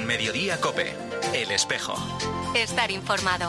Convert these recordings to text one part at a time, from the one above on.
En Mediodía COPE, El Espejo. Estar informado.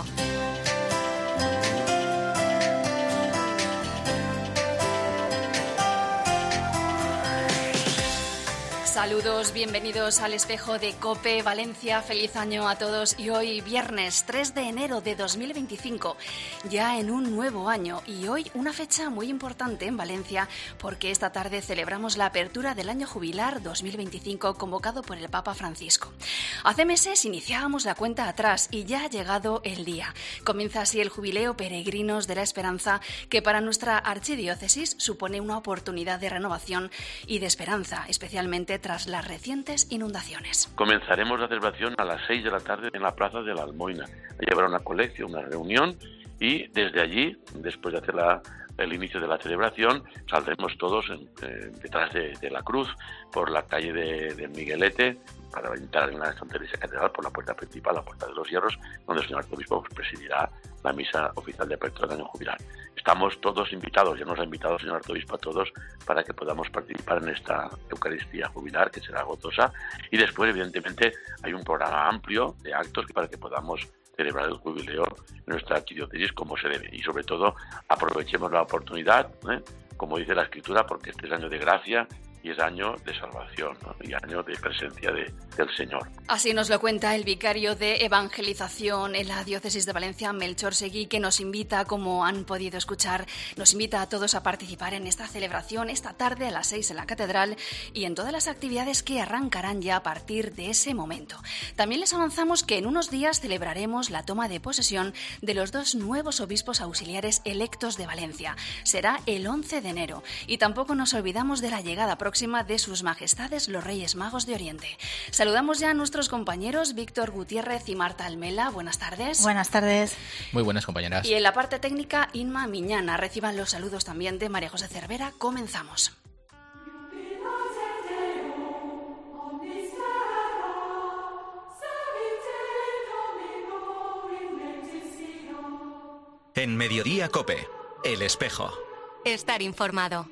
Saludos, bienvenidos al Espejo de COPE Valencia. Feliz año a todos y hoy viernes 3 de enero de 2025, ya en un nuevo año y hoy una fecha muy importante en Valencia porque esta tarde celebramos la apertura del año jubilar 2025 convocado por el Papa Francisco. Hace meses iniciábamos la cuenta atrás y ya ha llegado el día. Comienza así el jubileo Peregrinos de la Esperanza, que para nuestra archidiócesis supone una oportunidad de renovación y de esperanza, especialmente tras las recientes inundaciones. Comenzaremos la celebración a las 6 de la tarde en la Plaza de la Almoina. Allí habrá una colecta, una reunión y desde allí, después de hacer el inicio de la celebración, saldremos todos detrás de la cruz por la calle de Miguelete para entrar en la Santa Iglesia Catedral por la puerta principal, la Puerta de los Hierros, donde el señor arzobispo presidirá la misa oficial de apertura del año jubilar. Estamos todos invitados, ya nos ha invitado el señor arzobispo a todos para que podamos participar en esta Eucaristía jubilar, que será gozosa, y después, evidentemente, hay un programa amplio de actos para que podamos celebrar el jubileo en nuestra archidiócesis como se debe. Y sobre todo, aprovechemos la oportunidad, como dice la Escritura, porque este es año de gracia y es año de salvación, ¿no? Y año de presencia del Señor. Así nos lo cuenta el vicario de evangelización en la diócesis de Valencia, Melchor Seguí, que nos invita, como han podido escuchar, nos invita a todos a participar en esta celebración esta tarde a las 6 en la catedral y en todas las actividades que arrancarán ya a partir de ese momento. También les avanzamos que en unos días celebraremos la toma de posesión de los 2 nuevos obispos auxiliares electos de Valencia. Será el 11 de enero y tampoco nos olvidamos de la llegada próxima de sus majestades los Reyes Magos de Oriente. Saludamos ya a nuestros compañeros Víctor Gutiérrez y Marta Almela. Buenas tardes. Buenas tardes. Muy buenas, compañeras. Y en la parte técnica, Inma Miñana. Reciban los saludos también de María José Cervera. Comenzamos. En Mediodía COPE, El Espejo. Estar informado.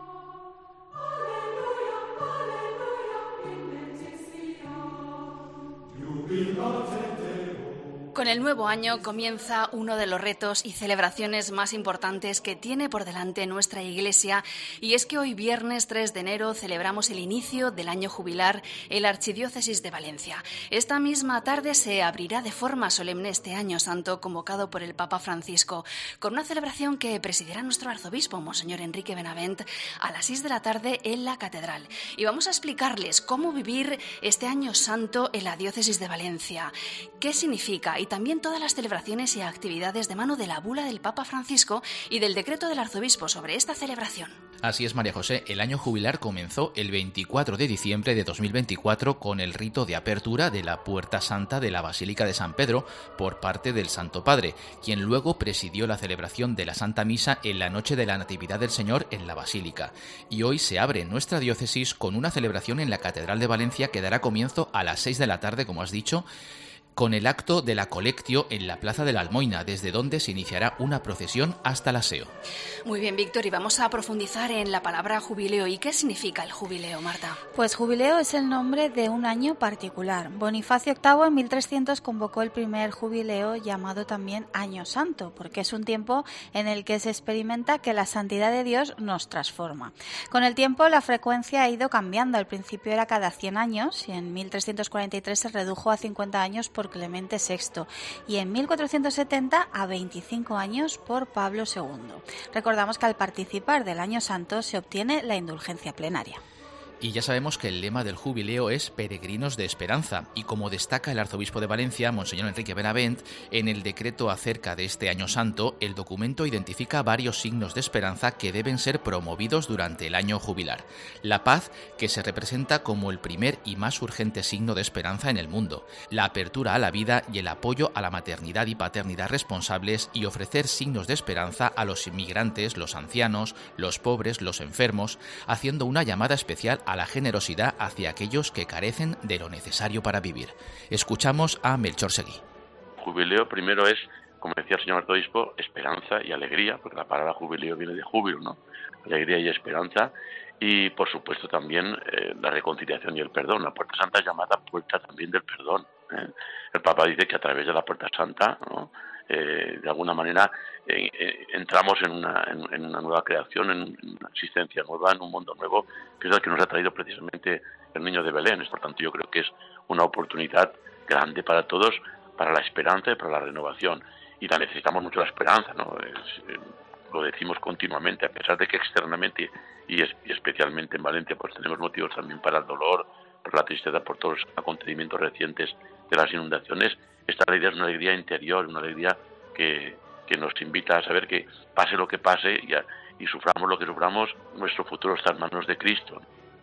Con el nuevo año comienza uno de los retos y celebraciones más importantes que tiene por delante nuestra Iglesia, y es que hoy viernes 3 de enero celebramos el inicio del año jubilar en la Archidiócesis de Valencia. Esta misma tarde se abrirá de forma solemne este año santo convocado por el Papa Francisco, con una celebración que presidirá nuestro arzobispo, Monseñor Enrique Benavent, a las 6 de la tarde en la catedral. Y vamos a explicarles cómo vivir este año santo en la Diócesis de Valencia, qué significa y también todas las celebraciones y actividades de mano de la bula del Papa Francisco y del decreto del arzobispo sobre esta celebración. Así es, María José. El año jubilar comenzó el 24 de diciembre de 2024 con el rito de apertura de la Puerta Santa de la Basílica de San Pedro por parte del Santo Padre, quien luego presidió la celebración de la Santa Misa en la noche de la Natividad del Señor en la Basílica. Y hoy se abre en nuestra diócesis con una celebración en la Catedral de Valencia que dará comienzo a las 6 de la tarde, como has dicho, con el acto de la colectio en la Plaza de la Almoina, desde donde se iniciará una procesión hasta el aseo. Muy bien, Víctor, y vamos a profundizar en la palabra jubileo. ¿Y qué significa el jubileo, Marta? Pues jubileo es el nombre de un año particular. Bonifacio VIII en 1300 convocó el primer jubileo, llamado también Año Santo, porque es un tiempo en el que se experimenta que la santidad de Dios nos transforma. Con el tiempo la frecuencia ha ido cambiando. Al principio era cada 100 años y en 1343 se redujo a 50 años por Clemente VI y en 1470 a 25 años por Pablo II. Recordamos que al participar del Año Santo se obtiene la indulgencia plenaria. Y ya sabemos que el lema del jubileo es Peregrinos de Esperanza, y como destaca el arzobispo de Valencia, Monseñor Enrique Benavent, en el decreto acerca de este año santo, el documento identifica varios signos de esperanza que deben ser promovidos durante el año jubilar. La paz, que se representa como el primer y más urgente signo de esperanza en el mundo, la apertura a la vida y el apoyo a la maternidad y paternidad responsables, y ofrecer signos de esperanza a los inmigrantes, los ancianos, los pobres, los enfermos, haciendo una llamada especial a la generosidad hacia aquellos que carecen de lo necesario para vivir. Escuchamos a Melchor Seguí. Jubileo primero es como decía el señor arzobispo, esperanza y alegría, porque la palabra jubileo viene de júbilo, ¿no? Alegría y esperanza, y por supuesto también la reconciliación y el perdón. La Puerta Santa es llamada Puerta también del Perdón. El Papa dice que a través de la Puerta Santa, ¿no?, de alguna manera entramos en una nueva creación, en una existencia nueva, en un mundo nuevo, que es el que nos ha traído precisamente el niño de Belén. Por tanto, yo creo que es una oportunidad grande para todos, para la esperanza y para la renovación. Y la necesitamos mucho la esperanza, ¿no? Lo decimos continuamente, a pesar de que externamente y especialmente en Valencia pues tenemos motivos también para el dolor, por la tristeza, por todos los acontecimientos recientes de las inundaciones. Esta alegría es una alegría interior, una alegría que nos invita a saber que pase lo que pase y suframos lo que suframos, nuestro futuro está en manos de Cristo.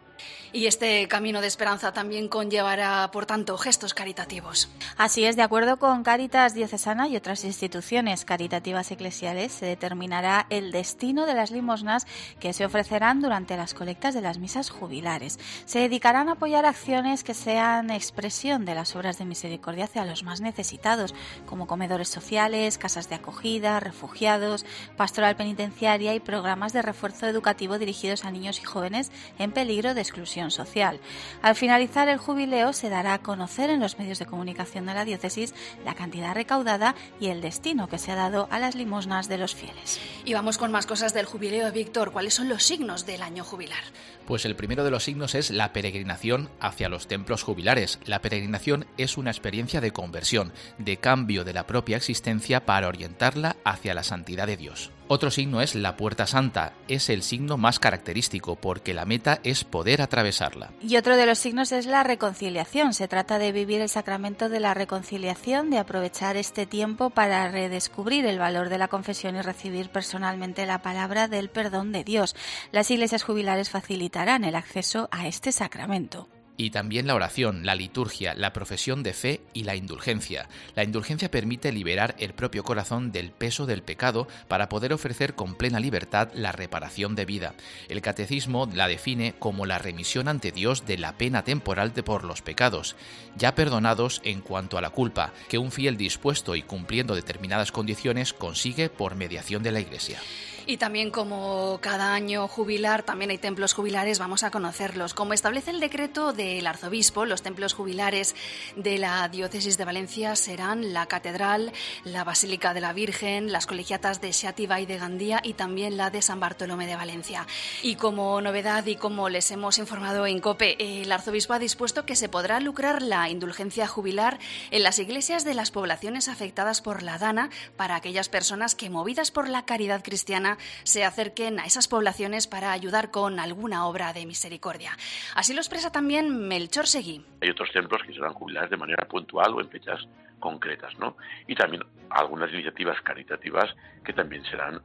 Y este camino de esperanza también conllevará, por tanto, gestos caritativos. Así es, de acuerdo con Cáritas Diocesana y otras instituciones caritativas eclesiales, se determinará el destino de las limosnas que se ofrecerán durante las colectas de las misas jubilares. Se dedicarán a apoyar acciones que sean expresión de las obras de misericordia hacia los más necesitados, como comedores sociales, casas de acogida, refugiados, pastoral penitenciaria y programas de refuerzo educativo dirigidos a niños y jóvenes en peligro de exclusión social. Al finalizar el jubileo se dará a conocer en los medios de comunicación de la diócesis la cantidad recaudada y el destino que se ha dado a las limosnas de los fieles. Y vamos con más cosas del jubileo, Víctor. ¿Cuáles son los signos del año jubilar? Pues el primero de los signos es la peregrinación hacia los templos jubilares. La peregrinación es una experiencia de conversión, de cambio de la propia existencia para orientarla hacia la santidad de Dios. Otro signo es la Puerta Santa. Es el signo más característico porque la meta es poder atravesarla. Y otro de los signos es la reconciliación. Se trata de vivir el sacramento de la reconciliación, de aprovechar este tiempo para redescubrir el valor de la confesión y recibir personalmente la palabra del perdón de Dios. Las iglesias jubilares facilitarán el acceso a este sacramento. Y también la oración, la liturgia, la profesión de fe y la indulgencia. La indulgencia permite liberar el propio corazón del peso del pecado para poder ofrecer con plena libertad la reparación de vida. El catecismo la define como la remisión ante Dios de la pena temporal por los pecados, ya perdonados en cuanto a la culpa, que un fiel dispuesto y cumpliendo determinadas condiciones consigue por mediación de la Iglesia. Y también, como cada año jubilar, también hay templos jubilares, vamos a conocerlos. Como establece el decreto del arzobispo, los templos jubilares de la diócesis de Valencia serán la Catedral, la Basílica de la Virgen, las colegiatas de Xàtiva y de Gandía y también la de San Bartolomé de Valencia. Y como novedad y como les hemos informado en COPE, el arzobispo ha dispuesto que se podrá lucrar la indulgencia jubilar en las iglesias de las poblaciones afectadas por la dana para aquellas personas que, movidas por la caridad cristiana, se acerquen a esas poblaciones para ayudar con alguna obra de misericordia. Así lo expresa también Melchor Seguí. Hay otros templos que serán jubilares de manera puntual o en fechas concretas, ¿no? Y también algunas iniciativas caritativas que también serán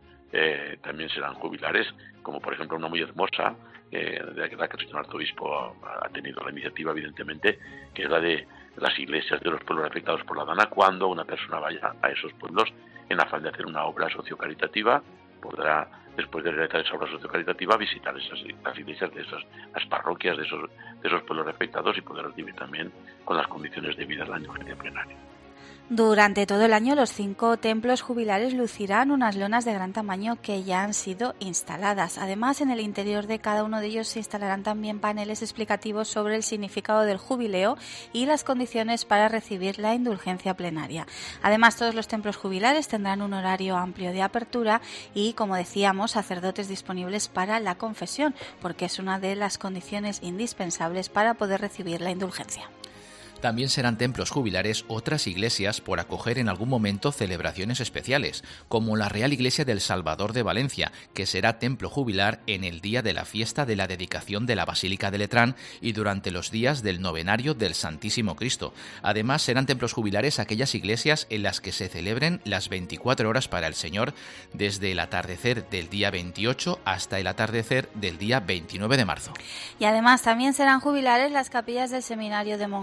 jubilares, como por ejemplo una muy hermosa, de la que el señor arzobispo ha tenido la iniciativa, evidentemente, que es la de las iglesias de los pueblos afectados por la dana. Cuando una persona vaya a esos pueblos en afán de hacer una obra sociocaritativa, podrá, después de realizar esa obra sociocaritativa, visitar las iglesias de las parroquias de esos pueblos afectados y poder recibir también con las condiciones de vida la indulgencia plenaria. Durante todo el año, los 5 templos jubilares lucirán unas lonas de gran tamaño que ya han sido instaladas. Además, en el interior de cada uno de ellos se instalarán también paneles explicativos sobre el significado del jubileo y las condiciones para recibir la indulgencia plenaria. Además, todos los templos jubilares tendrán un horario amplio de apertura y, como decíamos, sacerdotes disponibles para la confesión, porque es una de las condiciones indispensables para poder recibir la indulgencia. También serán templos jubilares otras iglesias por acoger en algún momento celebraciones especiales, como la Real Iglesia del Salvador de Valencia, que será templo jubilar en el día de la fiesta de la dedicación de la Basílica de Letrán y durante los días del novenario del Santísimo Cristo. Además, serán templos jubilares aquellas iglesias en las que se celebren las 24 horas para el Señor, desde el atardecer del día 28 hasta el atardecer del día 29 de marzo. Y además también serán jubilares las capillas del Seminario de Moncada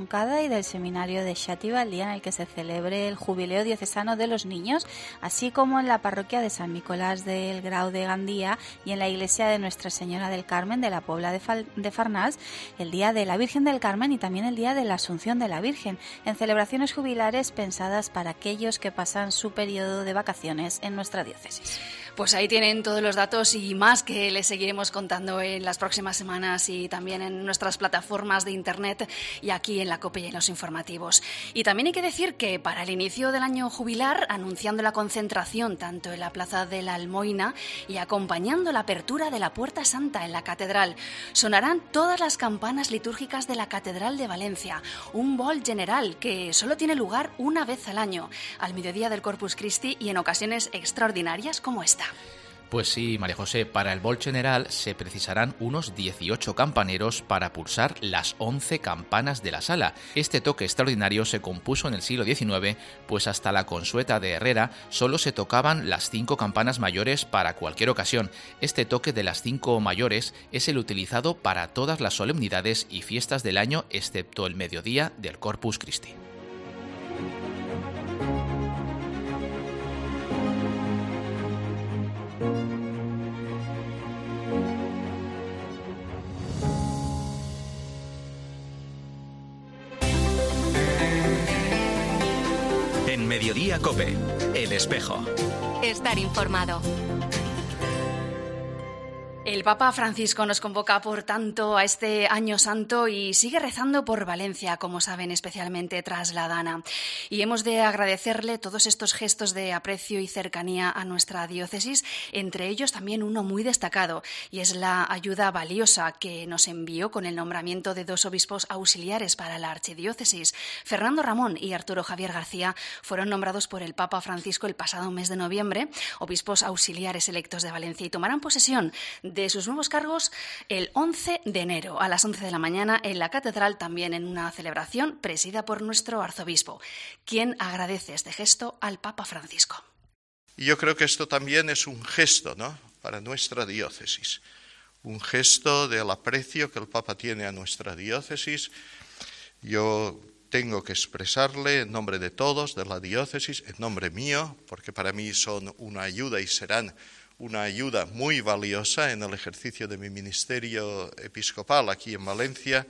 y del Seminario de Xàtiva, el día en el que se celebre el Jubileo Diocesano de los Niños, así como en la parroquia de San Nicolás del Grau de Gandía y en la iglesia de Nuestra Señora del Carmen de la Pobla de Farnals, el día de la Virgen del Carmen y también el día de la Asunción de la Virgen, en celebraciones jubilares pensadas para aquellos que pasan su periodo de vacaciones en nuestra diócesis. Pues ahí tienen todos los datos y más que les seguiremos contando en las próximas semanas y también en nuestras plataformas de internet y aquí en la COPE y en los informativos. Y también hay que decir que para el inicio del año jubilar, anunciando la concentración tanto en la Plaza de la Almoina y acompañando la apertura de la Puerta Santa en la Catedral, sonarán todas las campanas litúrgicas de la Catedral de Valencia, un bol general que solo tiene lugar una vez al año, al mediodía del Corpus Christi y en ocasiones extraordinarias como esta. Pues sí, María José, para el bol general se precisarán unos 18 campaneros para pulsar las 11 campanas de la sala. Este toque extraordinario se compuso en el siglo XIX, pues hasta la consueta de Herrera solo se tocaban las 5 campanas mayores para cualquier ocasión. Este toque de las 5 mayores es el utilizado para todas las solemnidades y fiestas del año, excepto el mediodía del Corpus Christi. En Mediodía COPE, El Espejo. Estar informado. El Papa Francisco nos convoca, por tanto, a este Año Santo y sigue rezando por Valencia, como saben, especialmente tras la Dana. Y hemos de agradecerle todos estos gestos de aprecio y cercanía a nuestra diócesis, entre ellos también uno muy destacado, y es la ayuda valiosa que nos envió con el nombramiento de 2 obispos auxiliares para la archidiócesis. Fernando Ramón y Arturo Javier García fueron nombrados por el Papa Francisco el pasado mes de noviembre, obispos auxiliares electos de Valencia, y tomarán posesión de sus nuevos cargos el 11 de enero a las 11 de la mañana en la Catedral, también en una celebración presidida por nuestro arzobispo, quien agradece este gesto al Papa Francisco. Y yo creo que esto también es un gesto, ¿no?, para nuestra diócesis, un gesto del aprecio que el Papa tiene a nuestra diócesis. Yo tengo que expresarle en nombre de todos, de la diócesis, en nombre mío, porque para mí son una ayuda y serán una ayuda muy valiosa en el ejercicio de mi ministerio episcopal aquí en Valencia,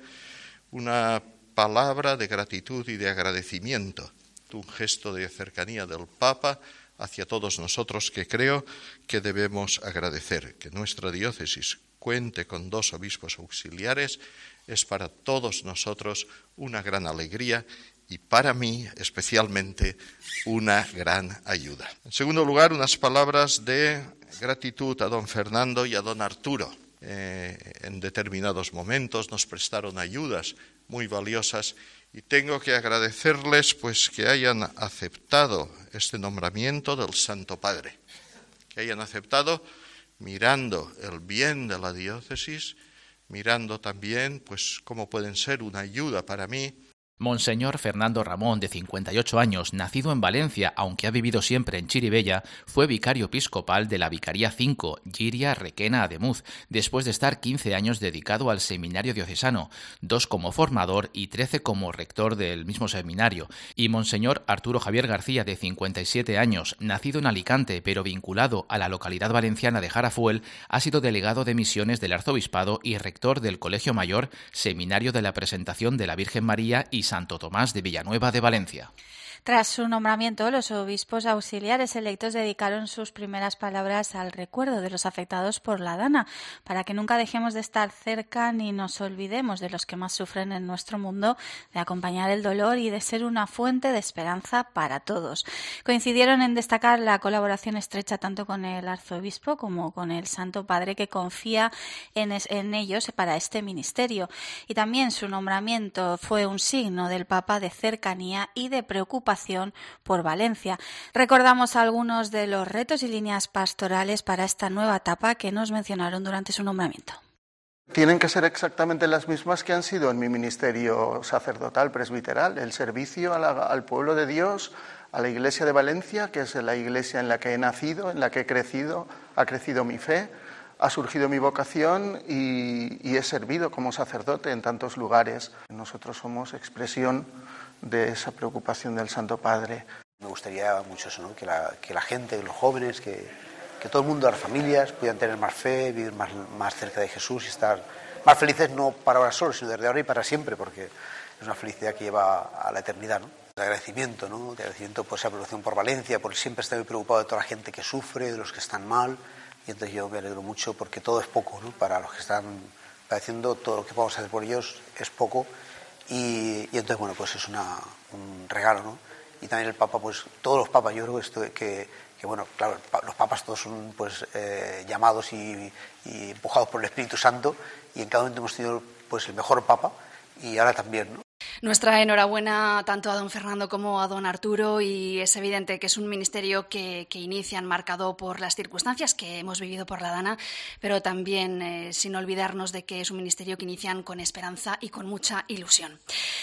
una palabra de gratitud y de agradecimiento, un gesto de cercanía del Papa hacia todos nosotros que creo que debemos agradecer. Que nuestra diócesis cuente con 2 obispos auxiliares es para todos nosotros una gran alegría y para mí especialmente una gran ayuda. En segundo lugar, unas palabras de gratitud a don Fernando y a don Arturo. En determinados momentos nos prestaron ayudas muy valiosas y tengo que agradecerles pues que hayan aceptado este nombramiento del Santo Padre, que hayan aceptado mirando el bien de la diócesis, mirando también pues cómo pueden ser una ayuda para mí. Monseñor Fernando Ramón, de 58 años, nacido en Valencia, aunque ha vivido siempre en Chirivella, fue vicario episcopal de la Vicaría 5, Giria Requena Ademuz, después de estar 15 años dedicado al seminario diocesano, 2 como formador y 13 como rector del mismo seminario. Y Monseñor Arturo Javier García, de 57 años, nacido en Alicante, pero vinculado a la localidad valenciana de Jarafuel, ha sido delegado de misiones del arzobispado y rector del Colegio Mayor, Seminario de la Presentación de la Virgen María y Santo Tomás de Villanueva de Valencia. Tras su nombramiento, los obispos auxiliares electos dedicaron sus primeras palabras al recuerdo de los afectados por la Dana, para que nunca dejemos de estar cerca ni nos olvidemos de los que más sufren en nuestro mundo, de acompañar el dolor y de ser una fuente de esperanza para todos. Coincidieron en destacar la colaboración estrecha tanto con el arzobispo como con el Santo Padre, que confía en ellos para este ministerio. Y también su nombramiento fue un signo del Papa de cercanía y de preocupación por Valencia. Recordamos algunos de los retos y líneas pastorales para esta nueva etapa que nos mencionaron durante su nombramiento. Tienen que ser exactamente las mismas que han sido en mi ministerio sacerdotal presbiteral, el servicio al pueblo de Dios, a la Iglesia de Valencia, que es la iglesia en la que he nacido, en la que he crecido, ha crecido mi fe, ha surgido mi vocación y he servido como sacerdote en tantos lugares. Nosotros somos expresión de esa preocupación del Santo Padre. Me gustaría mucho eso, ¿no? que la gente, los jóvenes, que todo el mundo, las familias, puedan tener más fe, vivir más cerca de Jesús y estar más felices, no para ahora solo, sino desde ahora y para siempre, porque es una felicidad que lleva a la eternidad, ¿no? De agradecimiento, ¿no? De agradecimiento por esa preocupación por Valencia, por siempre estar muy preocupado de toda la gente que sufre, de los que están mal. Y entonces yo me alegro mucho porque todo es poco, ¿no? Para los que están padeciendo, todo lo que podamos hacer por ellos es poco. Y entonces, bueno, pues es un regalo, ¿no? Y también el Papa, pues todos los papas, yo creo que bueno, claro, los papas todos son pues llamados y empujados por el Espíritu Santo, y en cada momento hemos tenido pues el mejor Papa, y ahora también, ¿no? Nuestra enhorabuena tanto a don Fernando como a don Arturo, y es evidente que es un ministerio que inician marcado por las circunstancias que hemos vivido por la Dana, pero también sin olvidarnos de que es un ministerio que inician con esperanza y con mucha ilusión.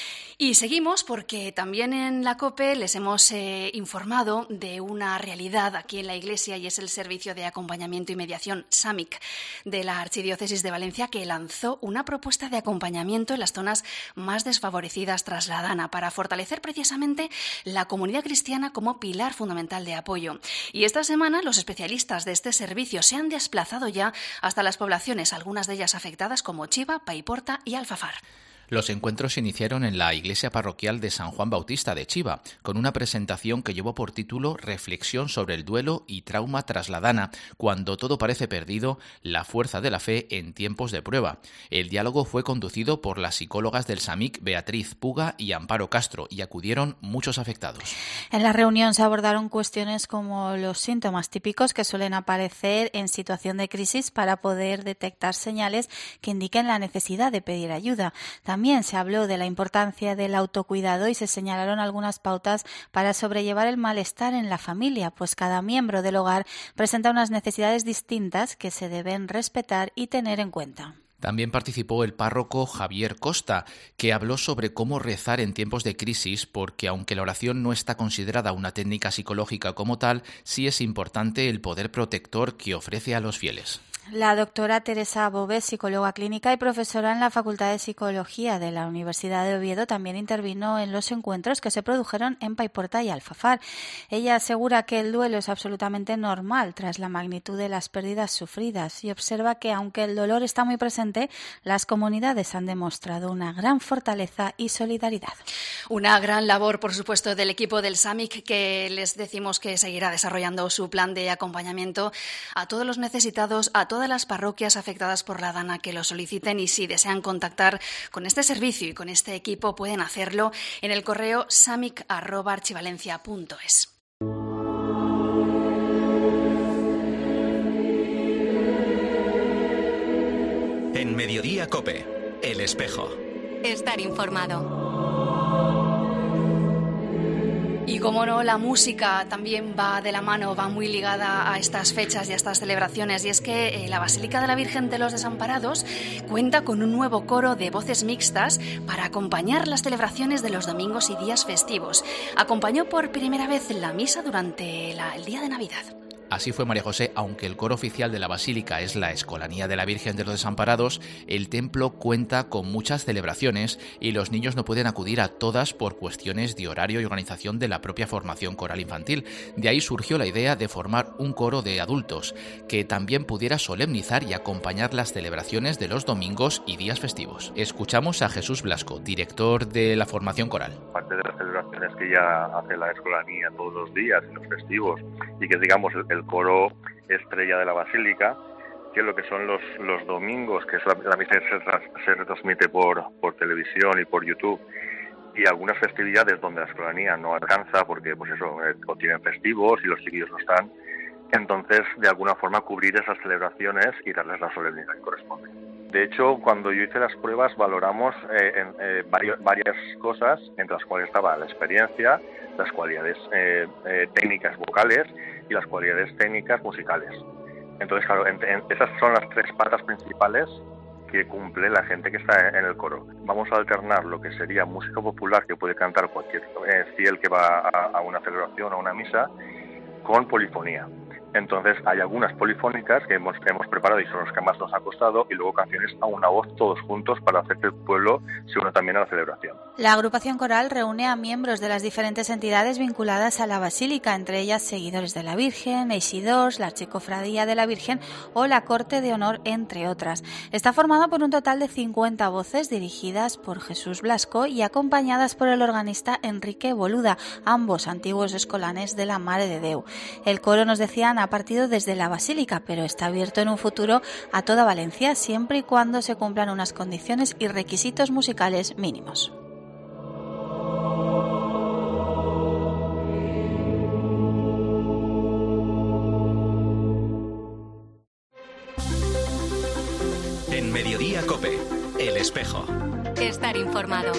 Y seguimos porque también en la COPE les hemos informado de una realidad aquí en la Iglesia, y es el Servicio de Acompañamiento y Mediación SAMIC de la Archidiócesis de Valencia, que lanzó una propuesta de acompañamiento en las zonas más desfavorecidas tras la Dana para fortalecer precisamente la comunidad cristiana como pilar fundamental de apoyo. Y esta semana los especialistas de este servicio se han desplazado ya hasta las poblaciones, algunas de ellas afectadas como Chiva, Paiporta y Alfafar. Los encuentros se iniciaron en la iglesia parroquial de San Juan Bautista de Chiva, con una presentación que llevó por título Reflexión sobre el duelo y trauma tras la Dana, cuando todo parece perdido, la fuerza de la fe en tiempos de prueba. El diálogo fue conducido por las psicólogas del SAMIC Beatriz Puga y Amparo Castro, y acudieron muchos afectados. En la reunión se abordaron cuestiones como los síntomas típicos que suelen aparecer en situación de crisis para poder detectar señales que indiquen la necesidad de pedir ayuda. También se habló de la importancia del autocuidado y se señalaron algunas pautas para sobrellevar el malestar en la familia, pues cada miembro del hogar presenta unas necesidades distintas que se deben respetar y tener en cuenta. También participó el párroco Javier Costa, que habló sobre cómo rezar en tiempos de crisis, porque aunque la oración no está considerada una técnica psicológica como tal, sí es importante el poder protector que ofrece a los fieles. La doctora Teresa Bové, psicóloga clínica y profesora en la Facultad de Psicología de la Universidad de Oviedo, también intervino en los encuentros que se produjeron en Paiporta y Alfafar. Ella asegura que el duelo es absolutamente normal tras la magnitud de las pérdidas sufridas y observa que, aunque el dolor está muy presente, las comunidades han demostrado una gran fortaleza y solidaridad. Una gran labor, por supuesto, del equipo del SAMIC, que les decimos que seguirá desarrollando su plan de acompañamiento a todos los necesitados, a todas las parroquias afectadas por la Dana que lo soliciten, y si desean contactar con este servicio y con este equipo pueden hacerlo en el correo samic@archivalencia.es. En Mediodía COPE, El Espejo. Estar informado. Y como no, la música también va de la mano, va muy ligada a estas fechas y a estas celebraciones. Y es que la Basílica de la Virgen de los Desamparados cuenta con un nuevo coro de voces mixtas para acompañar las celebraciones de los domingos y días festivos. Acompañó por primera vez la misa durante el día de Navidad. Así fue, María José. Aunque el coro oficial de la Basílica es la Escolanía de la Virgen de los Desamparados, el templo cuenta con muchas celebraciones y los niños no pueden acudir a todas por cuestiones de horario y organización de la propia formación coral infantil. De ahí surgió la idea de formar un coro de adultos que también pudiera solemnizar y acompañar las celebraciones de los domingos y días festivos. Escuchamos a Jesús Blasco, director de la formación coral. Aparte de las celebraciones que ya hace la Escolanía todos los días y los festivos, y que digamos el coro estrella de la Basílica, que lo que son los domingos, que es la misa se retransmite por televisión y por YouTube, y algunas festividades donde la Escolanía no alcanza porque pues eso, o tienen festivos y los chiquillos no están, entonces de alguna forma cubrir esas celebraciones y darles la solemnidad que corresponde. De hecho, cuando yo hice las pruebas valoramos varias cosas, entre las cuales estaba la experiencia, las cualidades técnicas vocales y las cualidades técnicas musicales. Entonces, claro, esas son las tres patas principales que cumple la gente que está en el coro. Vamos a alternar lo que sería música popular que puede cantar cualquier fiel que va a una celebración o a una misa con polifonía. Entonces hay algunas polifónicas que hemos preparado y son las que más nos ha costado, y luego canciones a una voz todos juntos para hacer que el pueblo se una también a la celebración. La agrupación coral reúne a miembros de las diferentes entidades vinculadas a la Basílica, entre ellas seguidores de la Virgen, Eisidors, la Archicofradía de la Virgen o la Corte de Honor, entre otras. Está formada por un total de 50 voces dirigidas por Jesús Blasco y acompañadas por el organista Enrique Boluda, ambos antiguos escolanes de la Mare de Déu. El coro, nos decían, ha partido desde la Basílica, pero está abierto en un futuro a toda Valencia, siempre y cuando se cumplan unas condiciones y requisitos musicales mínimos. En Mediodía COPE, El Espejo. Estar informado.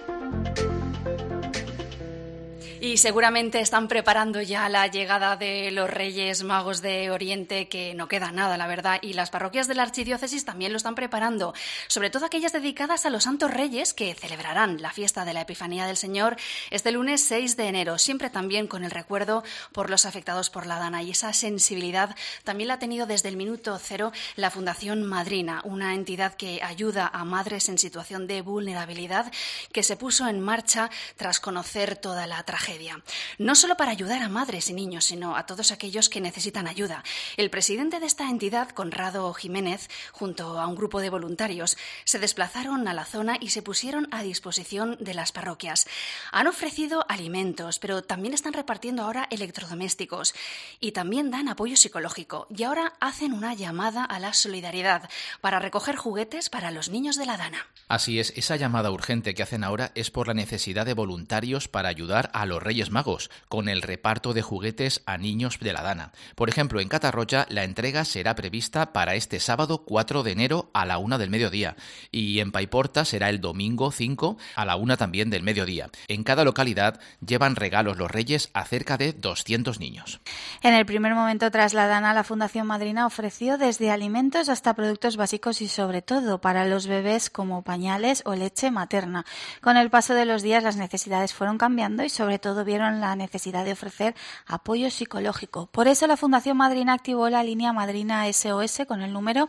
Y seguramente están preparando ya la llegada de los Reyes Magos de Oriente, que no queda nada, la verdad, y las parroquias de la Archidiócesis también lo están preparando, sobre todo aquellas dedicadas a los Santos Reyes, que celebrarán la fiesta de la Epifanía del Señor este lunes 6 de enero, siempre también con el recuerdo por los afectados por la Dana, y esa sensibilidad también la ha tenido desde el minuto cero la Fundación Madrina, una entidad que ayuda a madres en situación de vulnerabilidad, que se puso en marcha tras conocer toda la tragedia. No solo para ayudar a madres y niños, sino a todos aquellos que necesitan ayuda. El presidente de esta entidad, Conrado Jiménez, junto a un grupo de voluntarios, se desplazaron a la zona y se pusieron a disposición de las parroquias. Han ofrecido alimentos, pero también están repartiendo ahora electrodomésticos y también dan apoyo psicológico. Y ahora hacen una llamada a la solidaridad para recoger juguetes para los niños de la Dana. Así es, esa llamada urgente que hacen ahora es por la necesidad de voluntarios para ayudar a los Reyes Magos con el reparto de juguetes a niños de la Dana. Por ejemplo, en Catarroja la entrega será prevista para este sábado 4 de enero a la 1 del mediodía y en Paiporta será el domingo 5 a la 1 también del mediodía. En cada localidad llevan regalos los Reyes a cerca de 200 niños. En el primer momento tras la Dana, la Fundación Madrina ofreció desde alimentos hasta productos básicos y sobre todo para los bebés como pañales o leche materna. Con el paso de los días las necesidades fueron cambiando y sobre todo vieron la necesidad de ofrecer apoyo psicológico. Por eso la Fundación Madrina activó la línea Madrina SOS con el número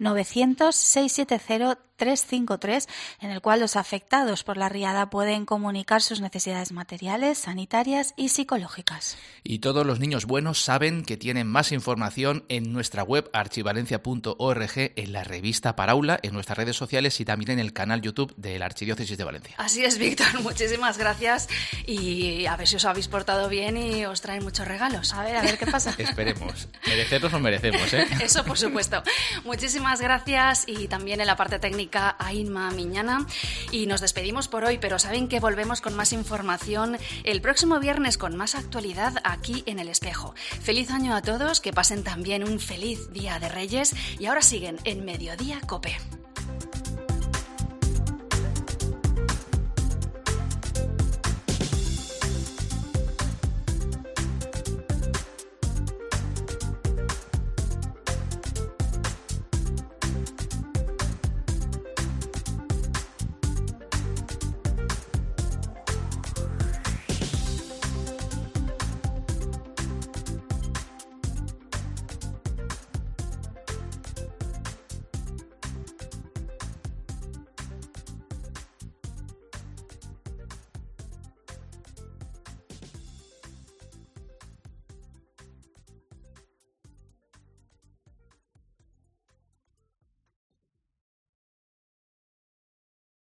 900-670-353, en el cual los afectados por la riada pueden comunicar sus necesidades materiales, sanitarias y psicológicas. Y todos los niños buenos saben que tienen más información en nuestra web archivalencia.org, en la revista Paraula, en nuestras redes sociales y también en el canal YouTube de la Archidiócesis de Valencia. Así es, Víctor, muchísimas gracias y a ver si os habéis portado bien y os traen muchos regalos. A ver qué pasa. Esperemos. Merecerlos nos merecemos, ¿eh? Eso por supuesto. Muchísimas gracias y también en la parte técnica a Inma Miñana. Y nos despedimos por hoy, pero saben que volvemos con más información el próximo viernes con más actualidad aquí en El Espejo. Feliz año a todos, que pasen también un feliz Día de Reyes y ahora siguen en Mediodía COPE.